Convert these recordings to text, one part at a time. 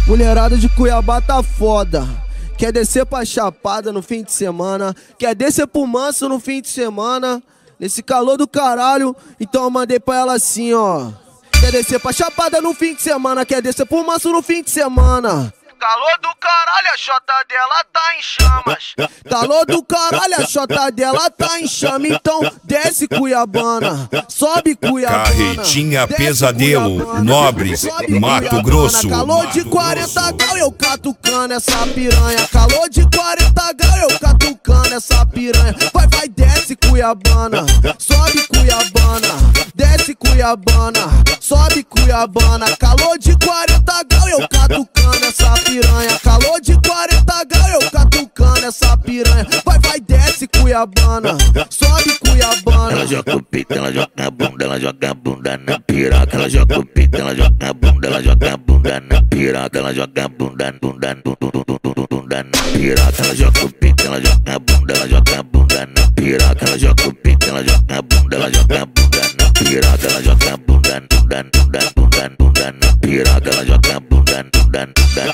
Mulherada de Cuiabá tá foda. Quer descer pra Chapada no fim de semana, quer descer pro Manso no fim de semana, nesse calor do caralho, então eu mandei pra ela assim, ó. Quer descer pra Chapada no fim de semana, quer descer pro Manso no fim de semana. Calor do caralho, a chota dela tá em chamas. Calor do caralho, a chota dela tá em chama. Então desce Cuiabana, sobe Cuiabana. Carretinha Pesadelo, Cuiabana, Nobres, Mato Cuiabana. Grosso. Calor de 40 graus, eu catucando essa piranha. Calor de 40 graus, eu catucando essa piranha. Vai, vai, desce Cuiabana, sobe Cuiabana. Desce Cuiabana, sobe Cuiabana. Calor de 40 graus, eu catucando essa piranha. Calor de 40 graus, eu catucando essa piranha. Vai, vai, desce Cuiabana, sobe Cuiabana. Ela joga o peito, ela joga a bunda, ela joga a bunda na piroca. Ela joga o peito, ela joga a bunda, ela joga a bunda na piroca. Ela joga a bunda, bunda na piroca. Ela joga o peito, ela joga a bunda, ela joga a bunda na piroca. Ela joga o peito, ela joga a bunda, ela joga a bunda na piroca. Ela joga a bunda, bunda na piroca. Ela joga a bunda, bunda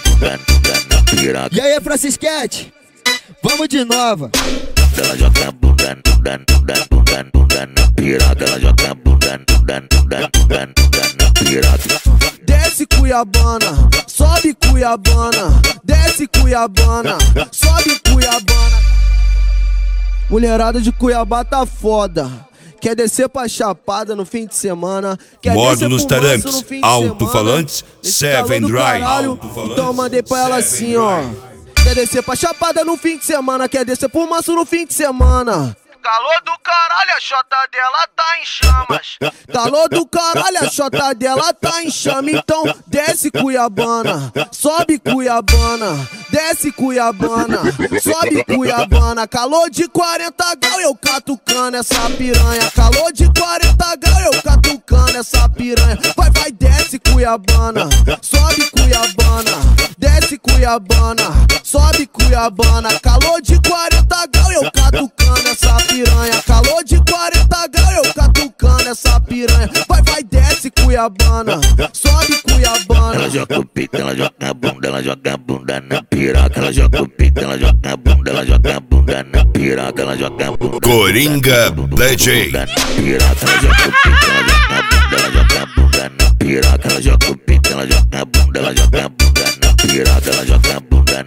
na piroca. E aí, Francisquete? Vamos de nova. Ela joga a bunda, bunda na piroca. Ela joga a bunda, bunda na piroca. Desce Cuiabana, sobe Cuiabana. Desce Cuiabana, sobe Cuiabana. Mulherada de Cuiabá tá foda. Quer descer pra Chapada no fim de semana, quer Módulos descer pro Manso Tarantes, no fim de alto-falantes, Nesse 7 calor do Drive. caralho, então eu mandei pra ela assim, ó. Quer descer pra Chapada no fim de semana, quer descer pro Manso no fim de semana. Calor do caralho, a chota dela tá em chamas. Calor do caralho, a chota dela tá em chama. Então desce Cuiabana, sobe Cuiabana. Desce Cuiabana, sobe Cuiabana. Calor de 40 graus, eu catucando essa piranha. Calor de 40 graus, eu catucando essa piranha. Vai, vai, desce Cuiabana, sobe Cuiabana. Desce Cuiabana, sobe Cuiabana. Calor de 40 graus, eu catucando essa piranha. Calor de 40 graus, eu catucando essa piranha. Vai, vai, desce Cuiabana, sobe Cuiabana. Ela joga o peito, ela joga a bunda, ela joga a bunda na piroca. Ela joga o peito, ela joga a bunda, ela joga a bunda na piroca. Ela joga a bunda. Coringa DJ. Piroca, ela joga o peito, ela joga a bunda, ela joga a bunda na piroca. Ela joga o peito, ela joga a bunda, ela joga a bunda na piroca. Ela joga a bunda,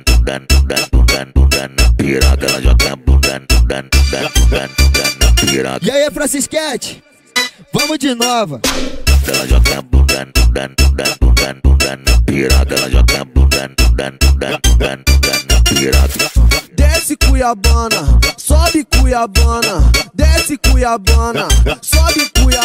bunda na piroca. Ela joga a bunda, bunda na piroca. E aí, Francisquete? Vamos de nova. Ela joga a bunda, bunda na piroca. Ela joga a bunda, bunda na piroca. Desce Cuiabana, sobe Cuiabana. Desce Cuiabana, sobe Cuiabana.